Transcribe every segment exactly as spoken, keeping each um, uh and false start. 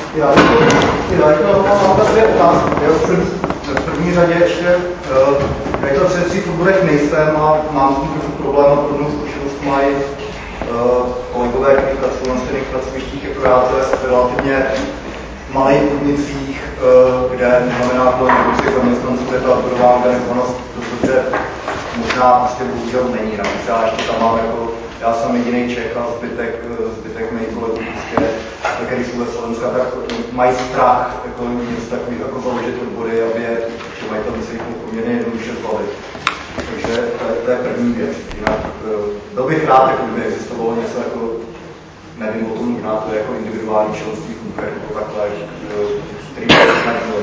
Já to mám dvě otázky. V první řadě ještě, jak to v předcích odborech nejsem a mám s tím trochu problém a podobnou zkušenost mají kolegové, kteří pracují na stejných pracovištích jako já, to je v relativně malých podnicích, kde znamená kolem těch zaměstnanců je ta odborová organizovanost, protože možná prostě bohužel není. Navíc já ještě tam mám jako, já jsem jediný Čech a zbytek, zbytek mých kolegů prostě, který jsou ve Slovensku, tak mají strach jako něco takových jako založit odbory, aby je majitelé se jich poměrně jednoduše zbavit. Takže to je, to je první věc. Jinak byl bych rád, kdyby existovalo něco jako, nevím o tom, možná to je jako individuální členství konkrétně jako takhle, který by se nebyl.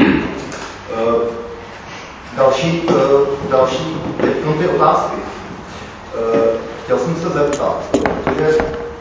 Další, další, teď ty otázky. Chtěl jsem se zeptat, protože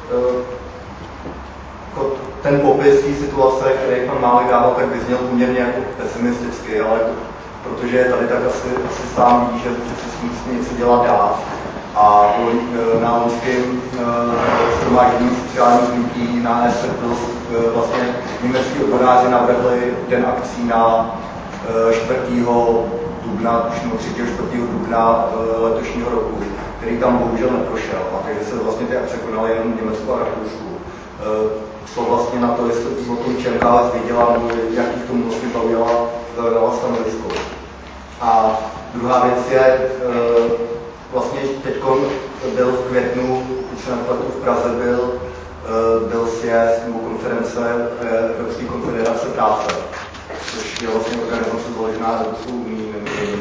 ten popis té situace, který pan Málek dával, tak vyzněl poměrně jako pesimisticky, ale protože je tady, tak asi, asi sám ví, že se s tím něco dělat dá. A na loňském shromáždění sociálních hnutí na E S F vlastně německý odboráři navrhli den akcí na čtvrtého dubna, už no třetího čtvrtého dubna letošního roku, který tam bohužel neprošel. A takže se vlastně ty akce konaly jenom v Německu a Rakousku. Co vlastně na to, jestli o tom Čerkálec věděla, nebo jaký k tomu vlastně zaujala, zaujala stanovisko. A druhá věc je, vlastně teď byl v květnu, když se nepletu v Praze, byl, byl sjezd nebo konference Evropské konfederace práce, což je vlastně organizace založená Evropskou unii,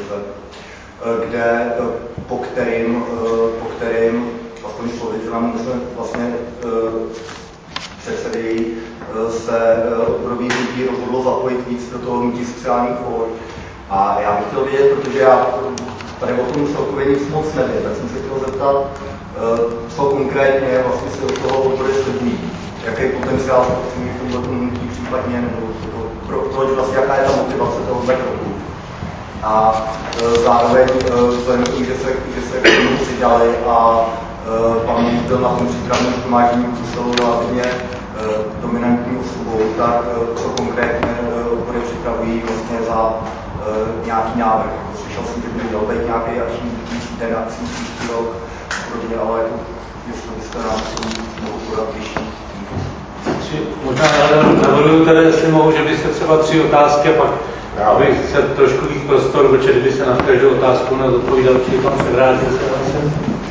kde po kterým, po kterým aspoň Slovičanám jsme vlastně předsedy se odborový hnutí rozhodlo zapojit víc do toho hnutí sociálních for. A já bych chtěl vědět, protože já tady o tom celkově nic moc nevím, tak jsem se chtěl zeptat, co konkrétně vlastně si od toho odbory slibují. Jaký potenciál společný v tomto hnutí případně, nebo pro, proč vlastně, jaká je ta motivace toho kroku. A zároveň vzhledem k tomu, že se, že se k tomu přidali a pan byl na tom přípravném shromáždění v Bruselu relativně dominantní osobou, tak co konkrétně odbory připravují vlastně za nějaký návrh. Slyšel jsem, že by měl být nějaký akční den akcí příští rok, podobně, ale jestli byste nám mohl podat vyšší. Možná já navrhuji tedy, jestli mohu, že byste třeba tři otázky, pak abych se trošku víc prostor, protože kdyby se na každou otázku nezodpovídal, či pan Sedrážek se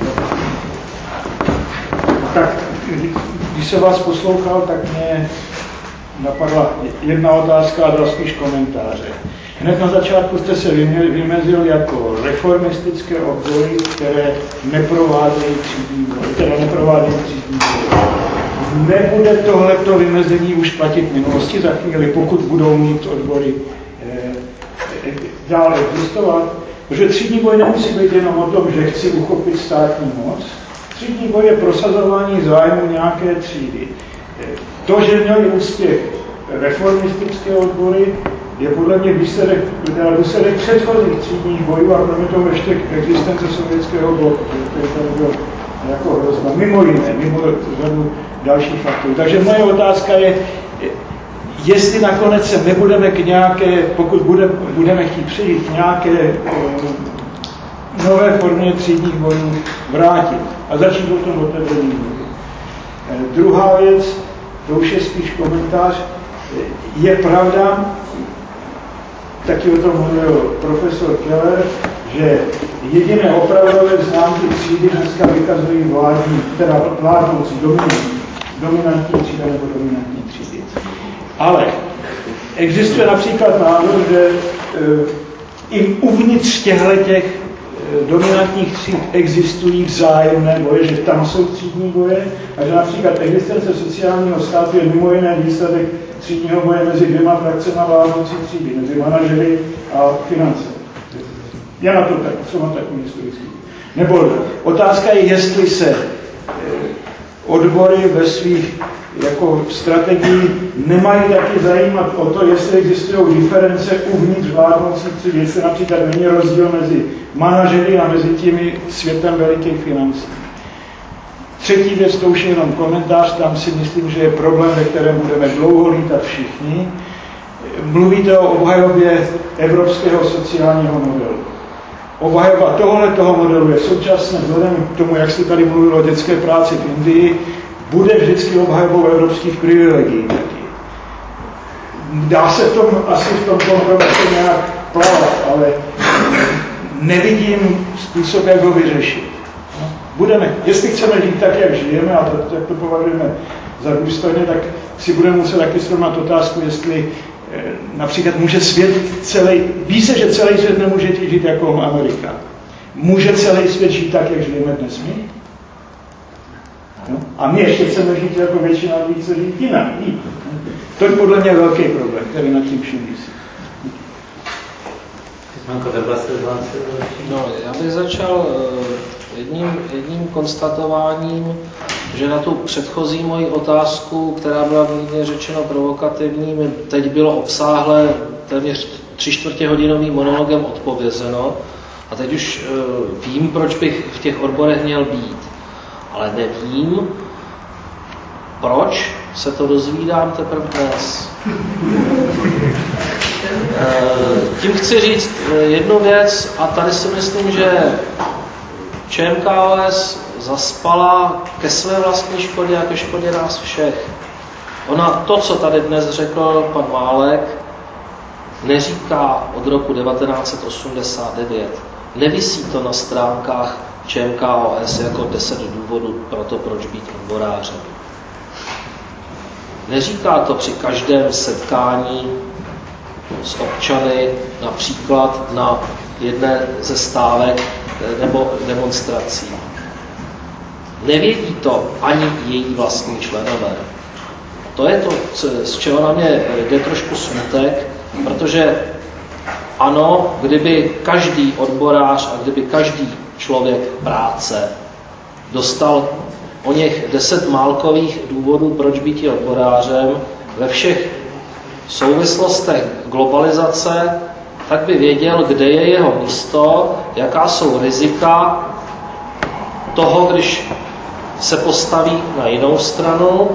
Tak, když se vás poslouchal, tak mě napadla jedna otázka a dva spíš komentáře. Hned na začátku jste se vymezil jako reformistické odbory, které neprovádějí třídní boj, které neprovádějí třídní boj. Nebude tohleto vymezení už platit v minulosti za chvíli, pokud budou mít odbory eh, dále existovat? Protože třídní boj nemusí být jenom o tom, že chci uchopit státní moc. Třídní boj je prosazování zájmu nějaké třídy. To, že měli úspěch reformistické odbory, je podle mě výsledek, výsledek předchozích třídních bojů a kromě toho ještě existence sovětského bloku, který tady byl jako hrozba, mimo jiné, mimo řadu dalších faktorů. Takže moje otázka je, jestli nakonec se nebudeme k nějaké, pokud bude, budeme chtít přijít k nějaké nové formě třídních bojů vrátit a začít o tom otevřený boji. Druhá věc, to už je spíš komentář, je pravda, taky o tom mluvil profesor Keller, že jediné opravdové známky třídy dneska vykazují vládní, teda vládnoucí, dominantní, dominantní třída nebo dominantní třídy. Ale existuje například názor, že i uvnitř těchto dominantních tříd existují vzájemné boje, že tam jsou třídní boje a že například existence sociálního státu je mimo jiné výsledek třídního boje mezi dvěma frakcemi vládnoucí třídy, mezi manažery a finance. Já na to tak, co mám takový historický. Nebo otázka je, jestli se odbory ve svých jako strategii nemají taky zajímat o to, jestli existují diference uvnitř vládnoucích tříd, jestli například není rozdíl mezi manažery a mezi těmi světem velikých financí. Třetí věc, to už je jenom komentář, tam si myslím, že je problém, ve kterém budeme dlouho lítat všichni. Mluvíte o obhajobě evropského sociálního modelu. Obhajoba tohohle toho modelu je současně vzhledem k tomu, jak se tady mluvilo o dětské práci v Indii, bude vždycky obhajobou evropských privilegií taky. Dá se v tom asi v tom kompromisu nějak plavat, ale nevidím způsob, jak ho vyřešit. No, budeme, jestli chceme žít tak, jak žijeme, a to, jak to považujeme za důstojně, tak si budeme muset taky srovnat otázku, jestli eh, například může svět celý, ví se, že celý svět nemůže žít jako Amerika. Může celý svět žít tak, jak žijeme dnes my? No? A my ještě chceme žít jako většina lidí, co žít jinak. To je podle mě velký problém, který nad tím vším visí. No, já bych začal jedním, jedním konstatováním, že na tu předchozí moji otázku, která byla mírně řečeno provokativní, teď bylo obsáhle téměř tři čtvrtě hodinovým monologem odpovězeno. A teď už vím, proč bych v těch odborech měl být. Ale nevím, proč se to dozvídám teprve dnes. Tím chci říct jednu věc, a tady si myslím, že ČMKOS zaspala ke své vlastní škodě a ke škodě nás všech. Ona to, co tady dnes řekl pan Válek, neříká od roku devatenáct set osmdesát devět. Nevisí to na stránkách ČMKOS jako deset důvodů pro to, proč být odborářem. Neříká to při každém setkání s občany, například na jedné ze stávek nebo demonstrací. Nevědí to ani její vlastní členové. To je to, z čeho na mě jde trošku smutek, protože ano, kdyby každý odborář a kdyby každý člověk práce dostal o něch deset málkových důvodů, proč být odborářem ve všech souvislostech globalizace, tak by věděl, kde je jeho místo, jaká jsou rizika toho, když se postaví na jinou stranu,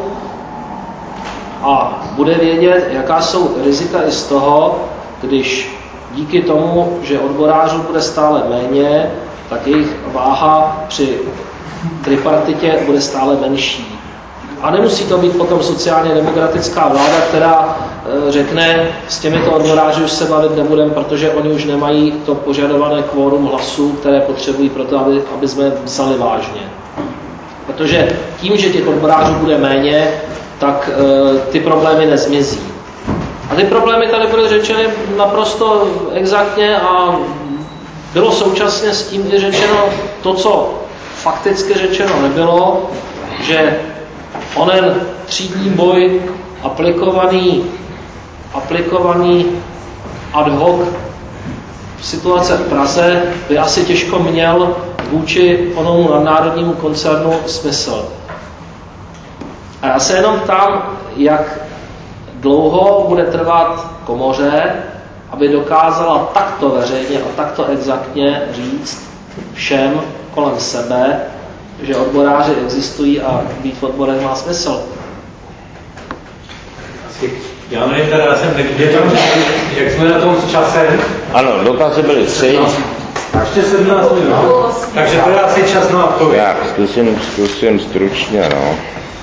a bude vědět, jaká jsou rizika i z toho, když díky tomu, že odborářů bude stále méně, tak jejich váha při tripartitě bude stále menší. A nemusí to být potom sociálně demokratická vláda, která e, řekne, s těmito odboráři už se bavit nebudeme, protože oni už nemají to požadované kvórum hlasů, které potřebují pro to, aby, aby jsme vzali vážně. Protože tím, že těch odborářů bude méně, tak e, ty problémy nezmizí. A ty problémy tady byly řečeny naprosto exaktně a bylo současně s tím i řečeno to, co fakticky řečeno nebylo, že onen třídní boj aplikovaný, aplikovaný ad hoc situace v Praze by asi těžko měl vůči onomu nadnárodnímu koncernu smysl. A já se jenom ptám, jak dlouho bude trvat komoře, aby dokázala takto veřejně a takto exaktně říct všem kolem sebe, že odboráři existují a být v odborech má smysl. Já nevím, teda já jsem nevěděl, jak jsme na tom s časem. Ano, dotazy byly tři. A ještě sedmnáct minut. Takže to je asi čas na odpověď. Já zkusím, zkusím stručně, no.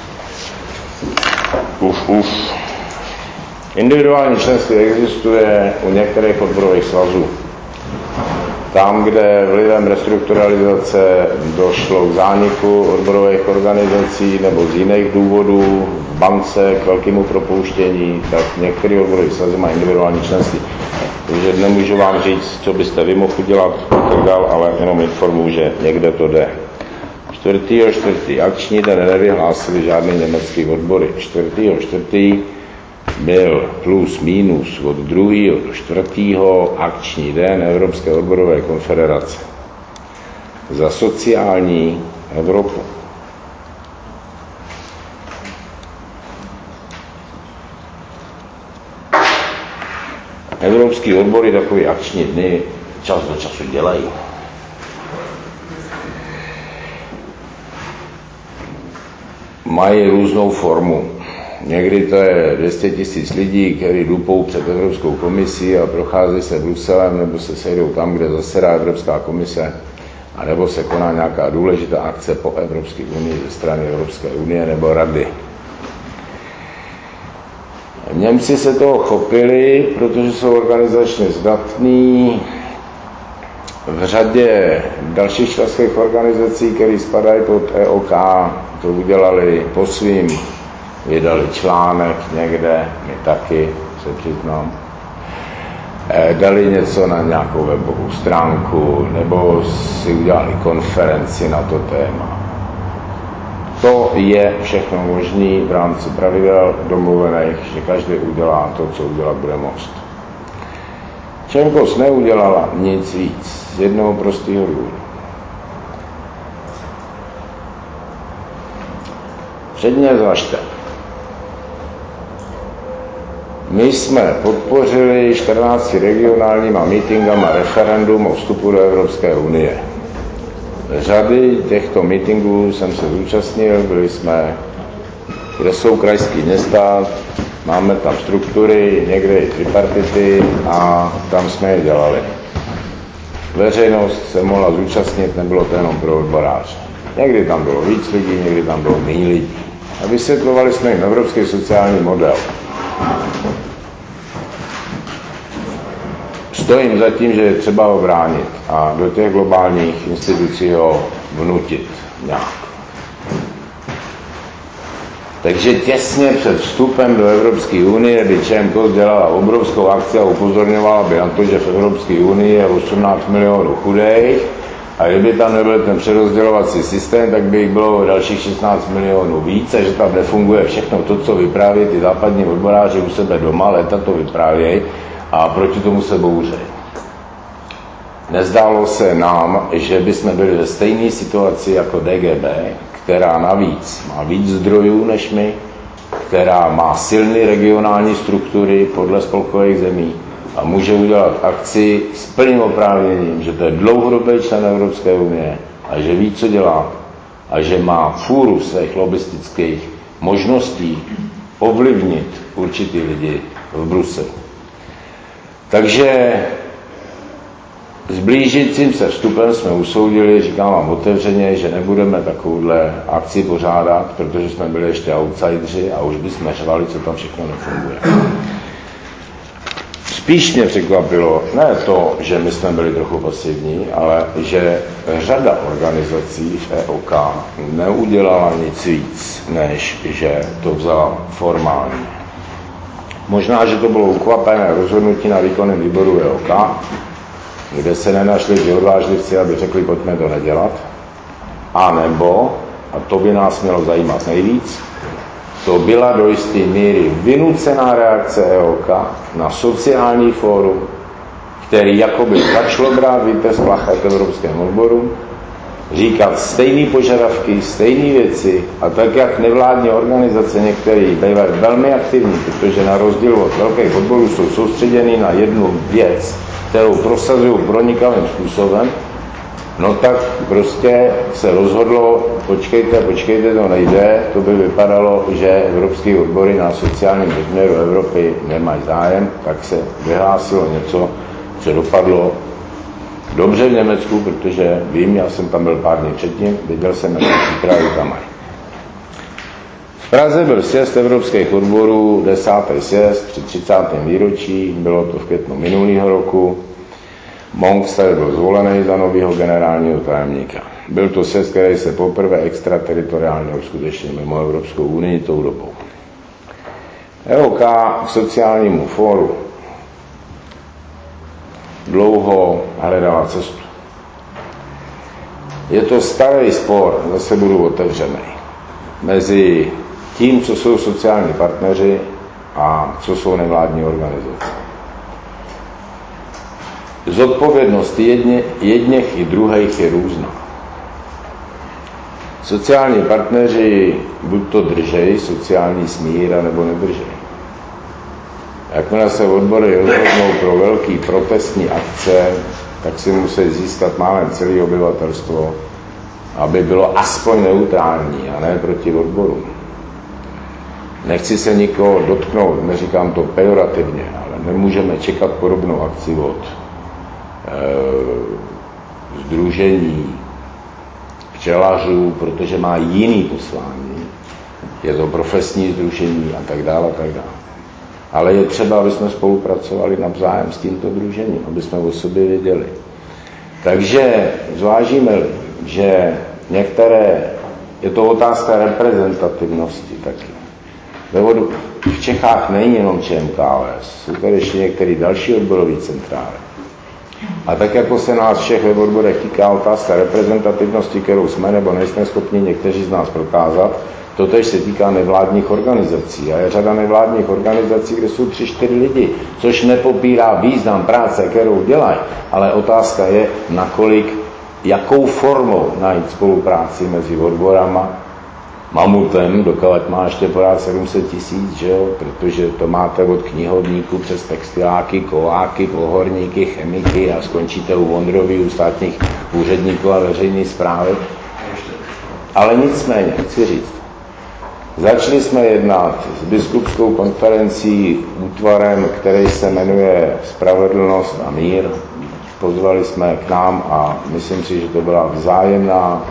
Uf, uf. Individuální členství existuje u některých odborových svazů. Tam, kde vlivem restrukturalizace došlo k zániku odborových organizací nebo z jiných důvodů, v bance k velkému propouštění, tak některé odborové svazy mají individuální členství. Takže nemůžu vám říct, co byste vy mohl udělat, ale jenom informuji, že někde to jde. čtvrtého čtvrtého akční den nevyhlásili žádné německé odbory. čtvrtého čtvrtého byl plus minus od druhého do čtvrtého akční den Evropské odborové konfederace za sociální Evropu. Evropský odbory takové akční dny čas do času dělají. mají různou formu. Někdy to je dvě stě tisíc lidí, kteří dupou před Evropskou komisí a procházejí se Bruselem, nebo se sejdou tam, kde zasedá Evropská komise, a nebo se koná nějaká důležitá akce po Evropské unii ze strany Evropské unie nebo Rady. Němci se toho chopili, protože jsou organizačně zdatní. V řadě dalších členských organizací, které spadají pod E O K, to udělali po svým, vydali článek někde, my taky, se přiznám. Dali něco na nějakou webovou stránku, nebo si udělali konferenci na to téma. To je všechno možné v rámci pravidel domluvených, že každý udělá to, co udělat bude most. Čenkos neudělala nic víc, z jednoho prostého důvodu. Předně zvažte. My jsme podpořili čtrnácti regionálníma mítingama referendum o vstupu do Evropské unie. Řady těchto mítingů jsem se zúčastnil, byli jsme, kde jsou krajský města, máme tam struktury, někde i tripartity a tam jsme je dělali. Veřejnost se mohla zúčastnit, nebylo to jenom pro odboráře. Někdy tam bylo víc lidí, někdy tam bylo méně lidí. A vysvětlovali jsme jim evropský sociální model. Stojím za tím, že je třeba ho bránit a do těch globálních institucí ho vnutit nějak. Takže těsně před vstupem do Evropské unie, kdy Čenkos dělala obrovskou akci a upozorňovala by na to, že v Evropské unii je osmnáct milionů chudých a kdyby tam nebyl ten přerozdělovací systém, tak by jich bylo dalších šestnáct milionů víc a že tam nefunguje všechno to, co vypráví ty západní odboráři u sebe doma, léta to vyprávějí a proti tomu se bouřejí. Nezdálo se nám, že bychom byli ve stejné situaci jako D G B, která navíc má víc zdrojů než my, která má silné regionální struktury podle spolkových zemí a může udělat akci s plným oprávněním, že to je dlouhodobý člen Evropské unie a že ví, co dělá a že má fůru svých lobistických možností ovlivnit určitý lidi v Bruselu. Takže s blížícím se vstupem jsme usoudili, říkám vám otevřeně, že nebudeme takovouhle akci pořádat, protože jsme byli ještě outsideri a už bychom řvali, co tam všechno nefunguje. Spíš mě překvapilo ne to, že my jsme byli trochu pasivní, ale že řada organizací v E O K neudělala nic víc, než že to vzala formálně. Možná, že to bylo ukvapené rozhodnutí na výkonném výboru E O K, kde se nenašli ti odvážlivci, aby řekli, pojďme to nedělat. A nebo, a to by nás mělo zajímat nejvíc, to byla do jisté míry vynucená reakce E O K na sociální fórum, který jakoby začalo brát vítěz Placha k evropském odboru, říkat stejné požadavky, stejné věci a tak, jak nevládní organizace některé bývají velmi aktivní, protože na rozdíl od velkých odborů jsou soustředěny na jednu věc, kterou prosazují pronikavým způsobem, no tak prostě se rozhodlo, počkejte, počkejte, to nejde, to by vypadalo, že evropské odbory na sociálním rozměru Evropy nemají zájem, tak se vyhlásilo něco, co dopadlo dobře v Německu, protože vím, já jsem tam byl pár dní předtím, viděl jsem, jak přípravy tam mají. V Praze byl sjezd evropských odborů, desátý sjezd při třicátém výročí, bylo to v květnu minulého roku. Monk tady byl zvolený za nového generálního tajemníka. Byl to sjezd, který se poprvé extrateritoriálně uskutečnil mimo Evropskou unii tou dobou. E O K k sociálnímu fóru dlouho hledala cestu. Je to starý spor, zase budu otevřený, mezi tím, co jsou sociální partneři a co jsou nevládní organizace. Zodpovědnost jedně, jedněch i druhých je různá. Sociální partneři buď to držej sociální smír, nebo nedržej. Jakmile se odbory rozhodnou pro velký protestní akce, tak si musí získat málem celé obyvatelstvo, aby bylo aspoň neutrální a ne proti odborům. nechci se nikoho dotknout, neříkám to pejorativně, ale nemůžeme čekat podobnou akci od e, sdružení včelařů, protože má jiný poslání. Je to profesní sdružení a tak dále, a tak dále. Ale je třeba, aby jsme spolupracovali navzájem s tímto sdružením, aby jsme o sobě věděli. Takže zvážíme-li, že některé, je to otázka reprezentativnosti taky. V Čechách není jenom Č M K L S, jsou tady ještě některé další odborové centrály. A tak jako se nás všech ve odborech týká otázka reprezentativnosti, kterou jsme nebo nejsme schopni někteří z nás prokázat, totež se týká nevládních organizací. A je řada nevládních organizací, kde jsou tři, čtyři lidi, což nepopírá význam práce, kterou dělají, ale otázka je, nakolik, jakou formou najít spolupráci mezi odborama, mamutem, dokud má ještě pořád sedm set tisíc, že jo? Protože to máte od knihovníků přes textiláky, kováky, pohorníky, chemiky a skončíte u Vondrový, u státních úředníků a veřejné správy. Ale nicméně, chci říct, začali jsme jednat s biskupskou konferencí útvarem, který se jmenuje Spravedlnost a mír. Pozvali jsme k nám a myslím si, že to byla vzájemná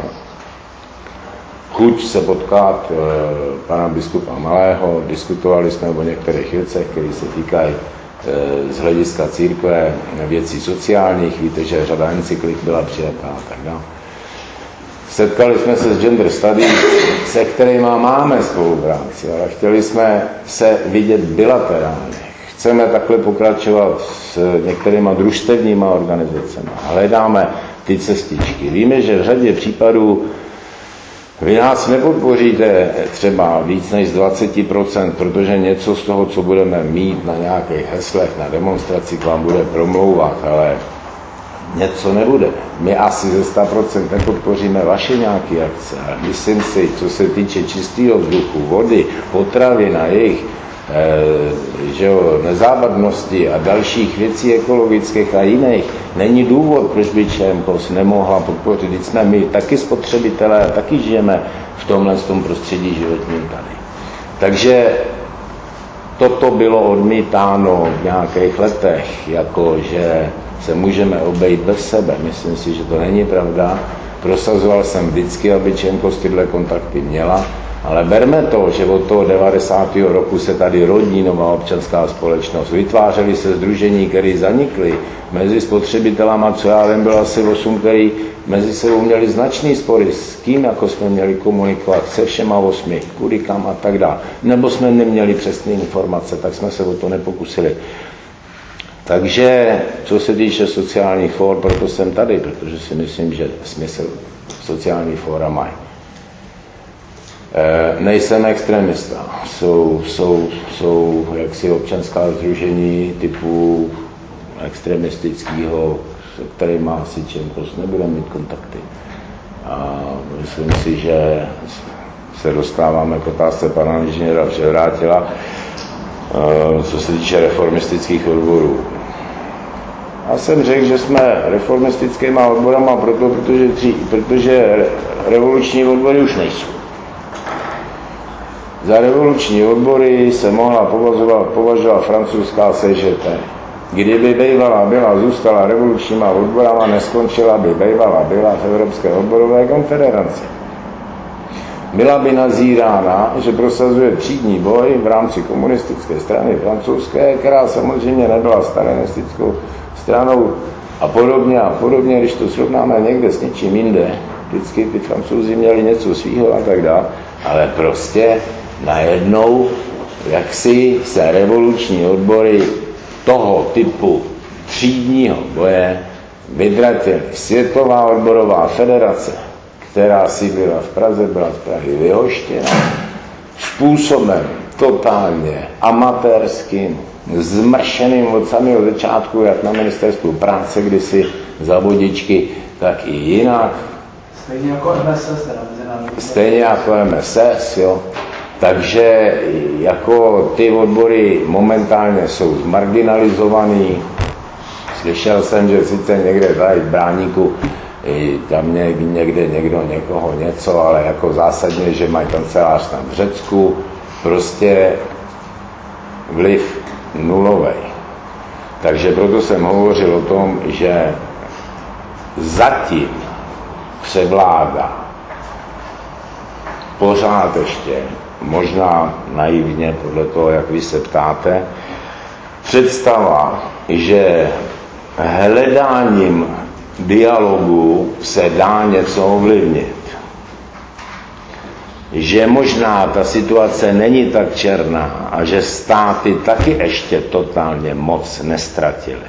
chuť se potkat e, pana biskupa Malého. Diskutovali jsme o některých věcech, které se týkají e, z hlediska církve, věcí sociálních. Víte, že řada encyklik byla přijatá a tak dále. Setkali jsme se s Gender Studies, se kterými máme spolupráci, ale chtěli jsme se vidět bilaterálně. Chceme takhle pokračovat s některýma družstevníma organizacemi. Hledáme ty cestičky. Víme, že v řadě případů vy nás nepodpoříte třeba víc než z dvacet procent, protože něco z toho, co budeme mít na nějakých heslech, na demonstraci, k vám bude promlouvat, ale něco nebude. My asi ze sto procent nepodpoříme vaše nějaké akce. Myslím si, co se týče čistého vzduchu, vody, potravy na jejich e, že jo, nezávadnosti a dalších věcí ekologických a jiných, není důvod, proč by Č M K O S nemohla podpořit. Teď jsme my taky spotřebitelé a taky žijeme v tomhle tom prostředí životním tady. Takže toto bylo odmítáno v nějakých letech, jako že se můžeme obejít bez sebe. Myslím si, že to není pravda. Prosazoval jsem vždycky, aby Č M K O S tyhle kontakty měla, ale berme to, že od toho devadesátého roku se tady rodí nová občanská společnost. Vytvářely se sdružení, které zanikly. Mezi spotřebitelama, co já vím, bylo asi osm, který mezi sebou měli značný spory, s kým jako jsme měli komunikovat, se všema osmi, kudy kam a tak dále. Nebo jsme neměli přesné informace, tak jsme se o to nepokusili. Takže, co se týče sociálních fór, proto jsem tady, protože si myslím, že smysl sociální fóra mají. E, nejsem extremista. Jsou, jsou, jsou jaksi občanská sdružení typu extremistického, se kterým asi Č M K O S nebude mít kontakty. A myslím si, že se dostáváme k otázce pana inženýra Převrátila, e, co se týče reformistických odborů. Já jsem řekl, že jsme reformistickýma odborama proto, protože, protože revoluční odbory už nejsou. Za revoluční odbory se mohla považovat, považovat francouzská C G T. Kdyby bývala byla, zůstala revolučníma odborama, neskončila by bývala byla v Evropské odborové konfederaci. Byla by nazírána, že prosazuje třídní boj v rámci komunistické strany francouzské, která samozřejmě nebyla stalinistickou stranou a podobně a podobně, když to srovnáme někde s něčím jinde, vždycky ty Francouzi měli něco svýho a tak dále, ale prostě najednou jaksi se revoluční odbory toho typu třídního boje vydratily. Světová odborová federace, která sídlila v Praze, byla z Prahy vyhoštěna způsobem totálně amatérským, zmršeným od samého začátku, jak na ministerstvu práce, kdysi za vodičky, tak i jinak. Stejně jako M S S. Stejně jako M S S, jo. Takže jako ty odbory momentálně jsou zmarginalizovaný. Slyšel jsem, že sice někde tady v Bráníku tam někde někdo někoho něco, ale jako zásadně, že mají kancelář tam v Řecku, prostě vliv nulový. Takže proto jsem hovořil o tom, že zatím převládá pořád ještě, možná naivně podle toho, jak vy se ptáte, představa, že hledáním dialogu se dá něco ovlivnit. Že možná ta situace není tak černá a že státy taky ještě totálně moc nestratily.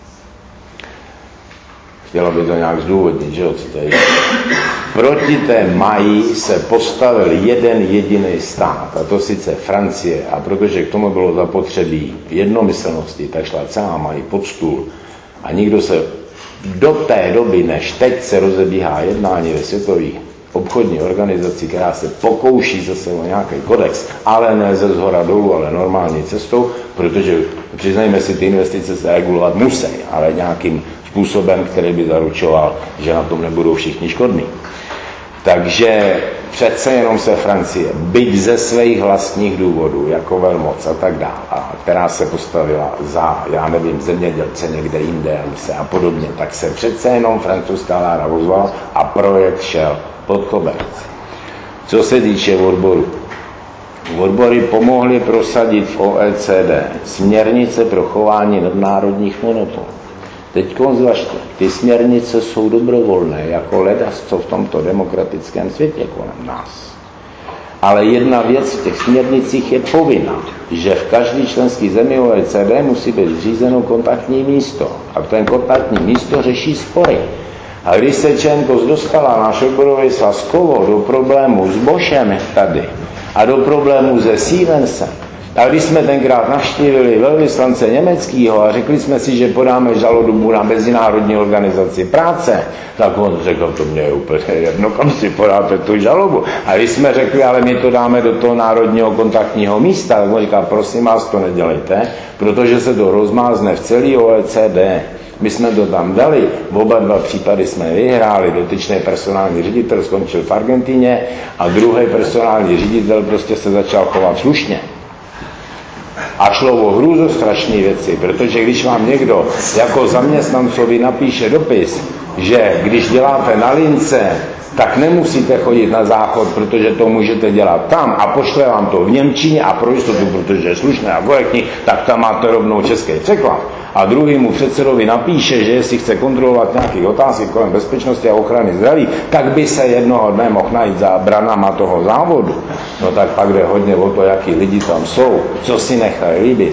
Chtělo by to nějak zdůvodnit, že jo, co tady. Proti té Maji se postavil jeden jediný stát, a to sice Francie, a protože k tomu bylo zapotřebí jednomyslnosti, tak šla celá Maji pod stůl a nikdo se do té doby, než teď se rozebíhá jednání ve světových obchodní organizaci, která se pokouší zase o nějaký kodex, ale ne ze zhora dolů, ale normální cestou, protože přiznejme si, ty investice se regulovat musí, ale nějakým způsobem, který by zaručoval, že na tom nebudou všichni škodní. Takže přece jenom se Francie, byť ze svých vlastních důvodů, jako velmoc a tak dále, která se postavila za, já nevím, zemědělce někde jinde a podobně, tak se přece jenom francouzská vláda ozvala a projekt šel pod koberec. Co se týče odboru. Odbory pomohly prosadit v O E C D směrnice pro chování nadnárodních monopolů. Teď zvažte, ty směrnice jsou dobrovolné, jako ledasco v tomto demokratickém světě kolem nás. Ale jedna věc v těch směrnicích je povinná, že v každý členský zemi O E C D musí být zřízeno kontaktní místo. A ten kontaktní místo řeší spory. A když se Čenkos dostala, náš odborový svaz Kovo, do problému s Boschem tady a do problému se Siemensem, a když jsme tenkrát navštívili velvyslance německého a řekli jsme si, že podáme žalobu na Mezinárodní organizaci práce, tak on řekl, to mě je úplně jedno, kam si podáte tu žalobu. A když jsme řekli, ale my to dáme do toho národního kontaktního místa, tak on říká, prosím vás, to nedělejte, protože se to rozmázne v celý O E C D. My jsme to tam dali, v oba dva případy jsme vyhráli, dotyčný personální ředitel skončil v Argentině a druhý personální ředitel prostě se začal chovat slušně. A šlo o hrůzo strašné věci, protože když vám někdo jako zaměstnancovi napíše dopis, že když děláte na lince, tak nemusíte chodit na záchod, protože to můžete dělat tam a pošle vám to v němčině a pro jistotu, protože je slušné a korektní, tak tam máte rovnou český překlad. A druhýmu předsedovi napíše, že jestli chce kontrolovat nějaké otázky kolem bezpečnosti a ochrany zdraví, tak by se jednoho dne mohl najít za branama toho závodu. No tak pak jde hodně o to, jaký lidi tam jsou, co si nechají líbit.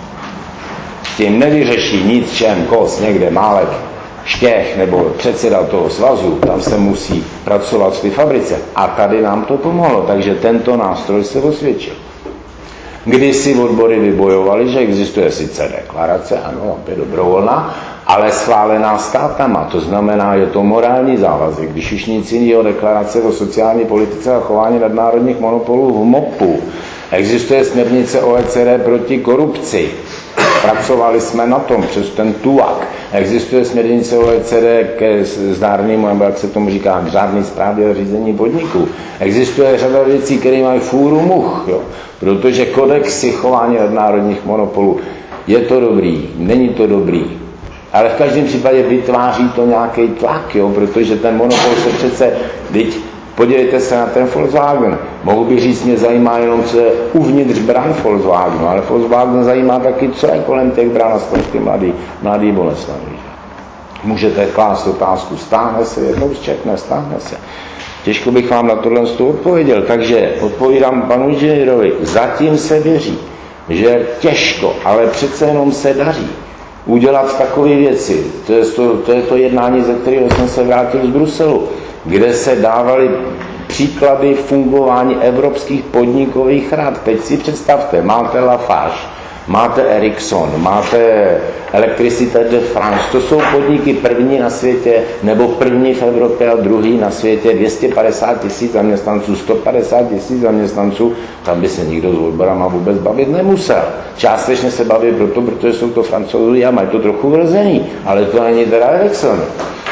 S tím nevyřeší nic, čem kos někde Málek, Štěch nebo předseda toho svazu, tam se musí pracovat v té fabrice. A tady nám to pomohlo, takže tento nástroj se osvědčil. Když si odbory vybojovali, že existuje sice deklarace, ano, je dobrovolná, ale schválená státama, to znamená, je to morální závazek. Když už nic jiného, deklarace o sociální politice a chování nadnárodních monopolů v MOPu. Existuje směrnice O E C D proti korupci. Pracovali jsme na tom přes ten tuak. Existuje směrnice O E C D ke zdárnému, nebo jak se tomu říká, řádné správě a řízení podniků. Existuje řada věcí, které mají fůru much, jo? Protože kodexy chování nadnárodních monopolů, je to dobrý, není to dobrý. Ale v každém případě vytváří to nějaký tlak, jo? Protože ten monopol se přece, teď podívejte se na ten Volkswagen. Mohu bych říct, mě zajímá jenom, co je uvnitř bran Volkswagenu, ale Volkswagen zajímá taky, co je kolem těch bran a spoušty mladý, mladý Boleslaví. Můžete klást otázku, stáhne se, jednou zčekne, stáhne se. Těžko bych vám na tohle odpověděl, takže odpovídám panu inženýrovi. Zatím se věří, že těžko, ale přece jenom se daří udělat takové věci. To je to, to je to jednání, ze kterého jsem se vrátil z Bruselu, kde se dávaly příklady fungování evropských podnikových rad. Teď si představte, máte Lafarge, máte Ericsson, máte Electricité de France, to jsou podniky první na světě, nebo první v Evropě a druhý na světě, dvě stě padesát tisíc zaměstnanců, sto padesát tisíc zaměstnanců, tam by se nikdo s odborama vůbec bavit nemusel. Částečně se baví proto, protože jsou to Francouzi a mají to trochu vrzený, ale to není teda Ericsson.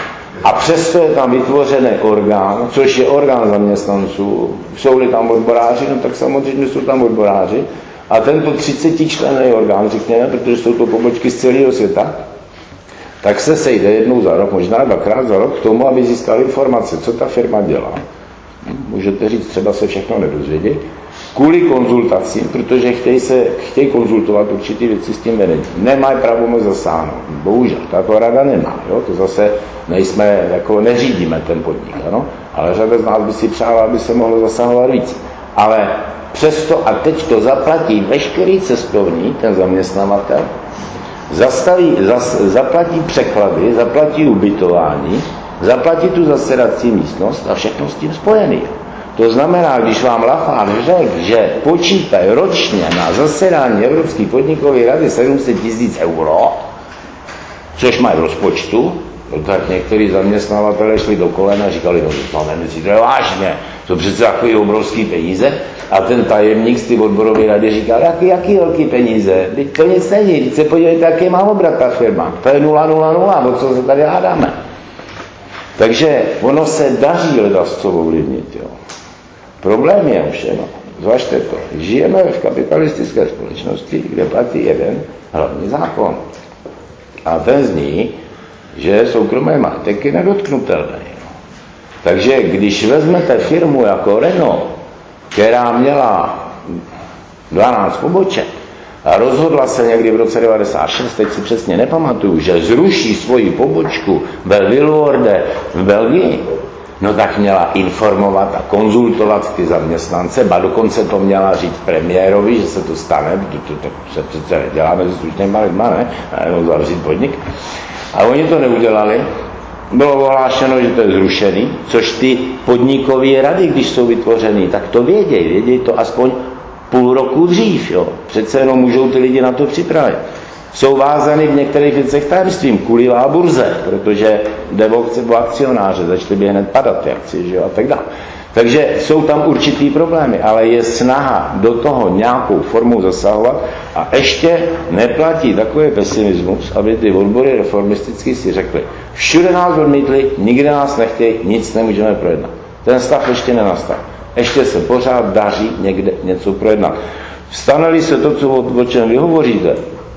A přesto je tam vytvořený orgán, což je orgán zaměstnanců. Jsou-li tam odboráři, no tak samozřejmě jsou tam odboráři. A tento třicetičlenný orgán, řekněme, protože jsou to pobočky z celého světa, tak se sejde jednou za rok, možná dvakrát za rok k tomu, aby získali informace, co ta firma dělá. Můžete říct, třeba se všechno nedozvědět. Kvůli konzultacím, protože chtějí, se, chtějí konzultovat určitý věci s tím vedením. Nemají pravomoc zasáhnout. Bohužel, tato rada nemá. Jo? To zase nejsme, jako neřídíme ten podnik. Ano? Ale řada z nás by si přála, aby se mohlo zasahovat víc. Ale přesto, a teď to zaplatí veškerý cestovní, ten zaměstnavatel, zastaví, zas, zaplatí překlady, zaplatí ubytování, zaplatí tu zasedací místnost a všechno s tím spojený. To znamená, když vám Lafán řekl, že počítají ročně na zasedání Evropské podnikové rady sedm set tisíc euro, což mají v rozpočtu, no tak některý zaměstnavatelé šli do kolena a říkali, no máme si to je vážně, to přece takový obrovský peníze. A ten tajemník z té odborové rady říkal, jaký, jaký velký peníze, teď to nic není, teď se podívejte, jaký má obrat ta firma, to je nula nula nula, o co se tady hádáme. Takže ono se daří ledas co ovlivnit, jo. Problém je všem, zvažte to, žijeme v kapitalistické společnosti, kde platí jeden hlavní zákon. A ten zní, že soukromé majetek je nedotknutelný. Takže když vezmete firmu jako Renault, která měla dvanáct poboček a rozhodla se někdy v roce devadesát šest, teď si přesně nepamatuju, že zruší svoji pobočku ve Villeurde v Belgii, no tak měla informovat a konzultovat ty zaměstnance, ba dokonce to měla říct premiérovi, že se to stane, protože to, to, to se přece neděláme se slušnýma lidma, ne? A jenom zavřít podnik. A oni to neudělali. Bylo ohlášeno, že to je zrušený, což ty podnikové rady, když jsou vytvořený, tak to vědějí. Vědějí to aspoň půl roku dřív. Jo. Přece jenom můžou ty lidi na to připravit. Jsou vázány v některých věcech tajemstvím, kulivá burze, protože jde o akcionáře, začaly by hned padat ty akcie, že jo, a tak dále. Takže jsou tam určitý problémy, ale je snaha do toho nějakou formou zasahovat a ještě neplatí takový pesimismus, aby ty odbory reformisticky si řekli, všude nás odmítli, nikde nás nechtějí, nic nemůžeme projednat. Ten stav ještě nenastal. Ještě se pořád daří někde něco projednat. Vstane-li se to, co, o čem vy hovoříte,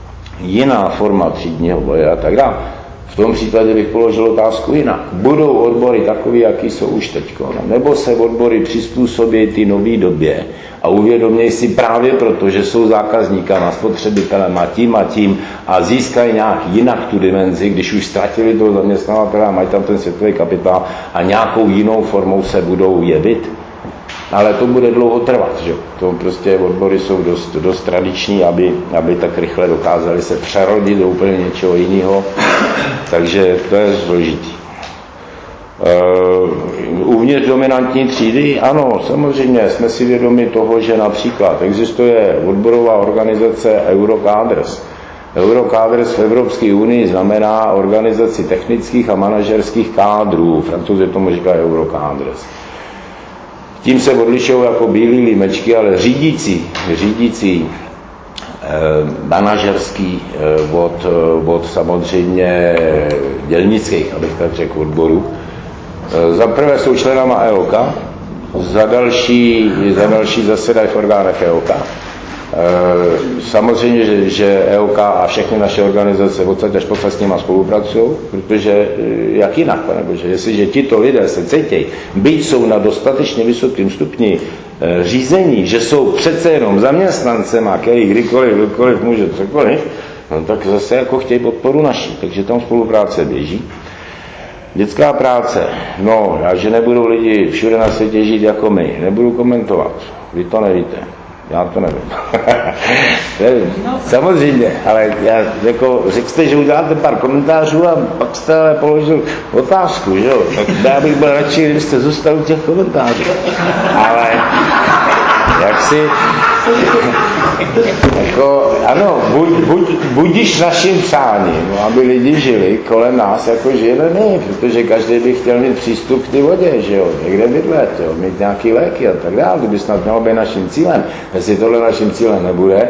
jiná forma třídního boje a tak dále, v tom případě bych položil otázku jinak. Budou odbory takový, jaký jsou už teďko, nebo se odbory přizpůsobí ty nové době a uvědomějí si právě proto, že jsou zákazníkama, spotřebitelem a tím a tím a získají nějak jinak tu dimenzi, když už ztratili toho zaměstnavatele a mají tam ten světový kapitál a nějakou jinou formou se budou jevit. Ale to bude dlouho trvat, že? To prostě odbory jsou dost, dost tradiční, aby, aby tak rychle dokázali se přerodit do úplně něčeho jiného, takže to je složitý. Uh, uvnitř dominantní třídy, ano, samozřejmě jsme si vědomi toho, že například existuje odborová organizace Eurocadres. Eurocadres v Evropské unii znamená organizaci technických a manažerských kádrů, Francouzi tomu říkají Eurocadres. Tím se odlišují jako bílí límečky, ale řídící, řídící eh, manažerský eh, od, od samozřejmě dělnických, abych tak řekl, odborů. Eh, za prvé jsou členama E O K, za další, za další zasedají v orgánech E O K. E, samozřejmě, že, že E O K a všechny naše organizace odsaď až posad s nima spolupracují, protože jak jinak, panebože, jestliže tito lidé se cítějí, byť jsou na dostatečně vysokém stupni e, řízení, že jsou přece jenom zaměstnancema, který kdykoliv, kdykoliv může cokoliv, no tak zase jako chtějí podporu naší, takže tam spolupráce běží. Dětská práce, no, a že nebudou lidi všude na světě žít jako my, nebudu komentovat, vy to nevíte. Já to nevím. nevím. Samozřejmě, ale já, jako, řekl jste, že uděláte pár komentářů a pak jste ale položil otázku, že jo? Tak já bych byl radši, kdybyste zůstal u těch komentářů. Ale jak si... Jako, ano, buď, buď, budiš naším přáním, aby lidi žili kolem nás, jako žijeme my, protože každý by chtěl mít přístup k té vodě, že jo, někde bydlet, jo, mít nějaký léky a tak dále, to by snad mělo být naším cílem. Jestli tohle naším cílem nebude,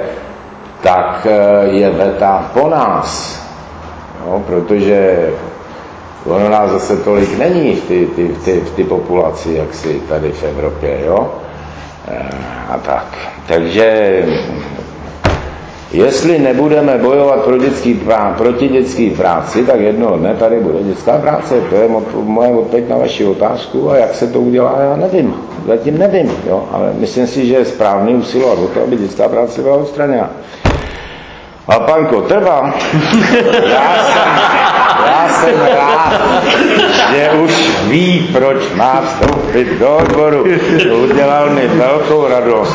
tak je veta po nás, jo, protože Ono nás zase tolik není v ty, ty, ty, v ty populaci, jak si tady v Evropě, jo? A tak. Takže jestli nebudeme bojovat pro dětský prá, proti dětské práci, tak jednoho dne tady bude dětská práce. To je moje odpověď na vaši otázku a jak se to udělá, já nevím. Zatím nevím, jo? Ale myslím si, že je správný usilovat o to, aby dětská práce byla odstraněna. A pan Kotrba, já jsem, já jsem rád, že už ví, proč má vstoupit do odboru. Udělal mi velkou radost.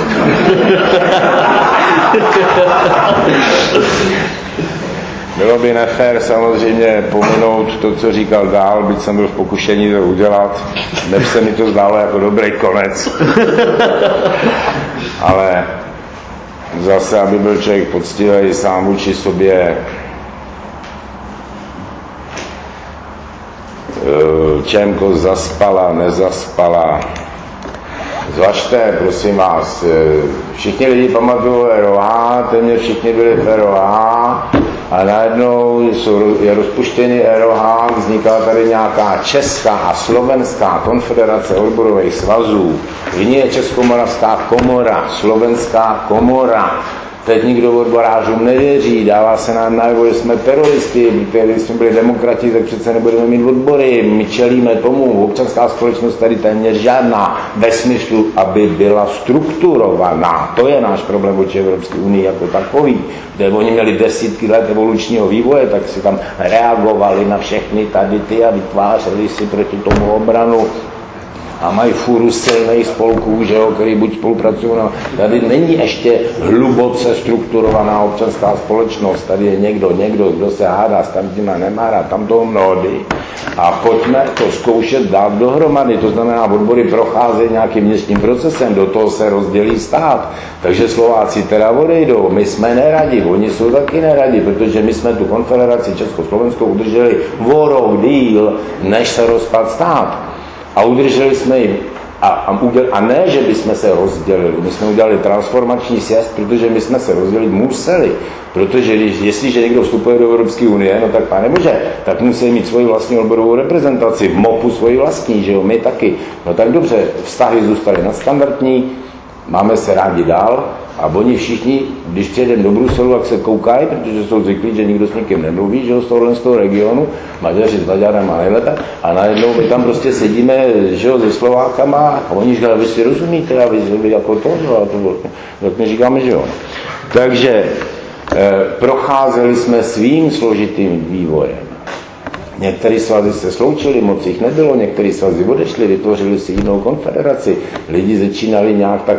Bylo by nefér samozřejmě pominout to, co říkal dál, byť jsem byl v pokušení to udělat. Než se mi to zdálo jako dobrý konec. Ale zase, aby byl člověk poctivý sám vůči sobě, Čemko zaspala, nezaspala. Zvažte, prosím vás, všichni lidi pamatují R O H, téměř všichni byli v R O H a najednou jsou, je rozpuštěný R O H, vzniká tady nějaká Česká a Slovenská konfederace odborových svazů. V ní je Českomoravská komora, Slovenská komora. Teď nikdo odborářům nevěří, dává se nám najevo, že jsme teroristi, když jsme byli demokrati, tak přece nebudeme mít odbory, my čelíme tomu, občanská společnost tady téměř žádná, ve smyslu, aby byla strukturovaná. To je náš problém vůči Evropské unii jako takový, kde oni měli desítky let evolučního vývoje, tak si tam reagovali na všechny tady ty a vytvářeli si proti tomu obranu. A mají fůru silných spolků, že jo, který buď spolupracují. No, tady není ještě hluboce strukturovaná občanská společnost. Tady je někdo, někdo, kdo se hádá s tamtíma nemára, tam toho mnohdy. A pojďme to zkoušet dát dohromady. To znamená, odbory procházejí nějakým vnitřním procesem, do toho se rozdělí stát. Takže Slováci teda odejdou, my jsme neradi, oni jsou taky neradi, protože my jsme tu konfederaci Československou udrželi o rok díl, než se rozpad stát. A udrželi jsme jim, a, a, uděl, a ne, že bychom se rozdělili, my jsme udělali transformační sjezd, protože my jsme se rozdělit museli, protože když, jestliže někdo vstupuje do Evropské unie, no tak pane bože, tak musí mít svoji vlastní odborovou reprezentaci, v MOPu svoji vlastní, že jo, my taky. No tak dobře, vztahy zůstaly nadstandardní, máme se rádi dál, a oni všichni, když přijedeme do Bruselu, tak se koukají, protože jsou zvyklí, že nikdo s nikým nemluví, že jo, z tohohle z toho regionu, Maďaři s Maďarem a nejlépe, a najednou my tam prostě sedíme, že jo, se Slovákama a oni říkají, vy si rozumíte, a vy, vy jako to, a to, tak my říkáme, že jo. Takže eh, procházeli jsme svým složitým vývojem. Některé svazy se sloučily, moc jich nebylo, některé svazy odešly, vytvořili si jinou konfederaci, lidi začínali nějak tak.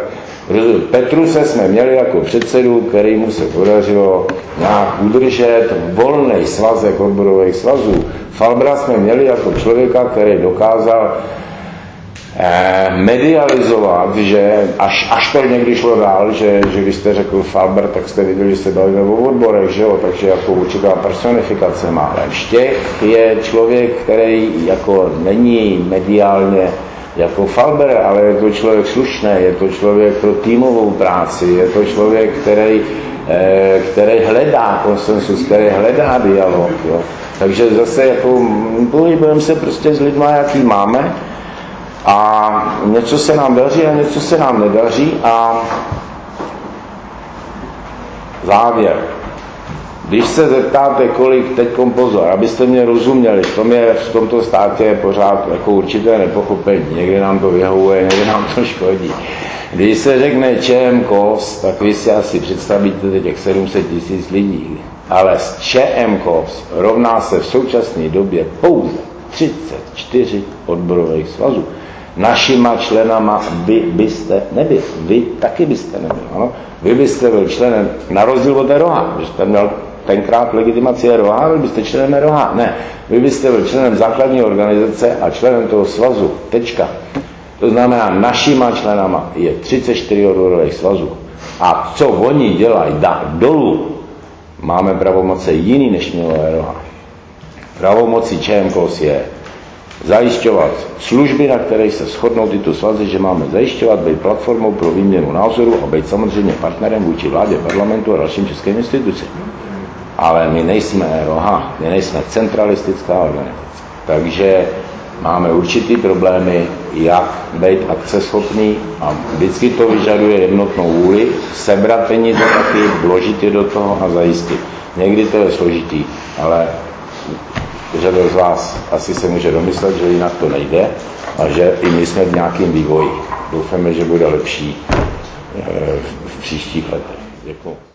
Petruse jsme měli jako předsedu, který mu se podařilo nějak udržet volný svazek odborových svazů. Falbra jsme měli jako člověka, který dokázal eh, medializovat, že až, až to někdy šlo dál, že, že když jste řekl Falber, tak jste viděli, že se bavíme o odborech, že jo? Takže jako určitá personifikace má. Ale Štěch je člověk, který jako není mediálně jako Falber, ale je to člověk slušný, je to člověk pro týmovou práci, je to člověk, který, eh, který hledá konsensus, který hledá dialog. Jo. Takže zase jako pohybujeme se prostě s lidma, jaký máme, a něco se nám daří a něco se nám nedaří. A závěr. Když se zeptáte, kolik teďkom pozor, abyste mě rozuměli, v, tom je, v tomto státě je pořád jako určité nepochopení. Někdy nám to vyhovuje, někdy nám to škodí. Když se řekne ČMKOS, tak vy si asi představíte těch sedm set tisíc lidí. Ale z ČMKOS rovná se v současné době pouze třicet čtyři odborových svazů. Našima členama vy byste nebyli. Vy taky byste nebyli. Ano? Vy byste byl členem, na rozdíl od R O H, že jste měl tenkrát legitimaci R O H, vy byste členem R O H. Ne, vy byste byl členem základní organizace a členem toho svazu. Tečka. To znamená, našima členama je třicet čtyři odborových svazů. A co oni dělají dá dolů, máme pravomoce jiný, než mělo R O H. Pravomocí ČMKOS je zajišťovat služby, na které se shodnou tyto svazy, že máme zajišťovat, být platformou pro výměnu názorů a být samozřejmě partnerem vůči vládě, parlamentu a dalším českým institucím. Ale my nejsme R O H, my nejsme centralistická organizace. Takže máme určitý problémy, jak být akceschopný a vždycky to vyžaduje jednotnou vůli, sebrat peníze taky, vložit je do toho a zajistit. Někdy to je složitý, ale řada z vás asi se může domyslet, že jinak to nejde a že i my jsme v nějakém vývoji. Doufáme, že bude lepší v příštích letech. Děkuji.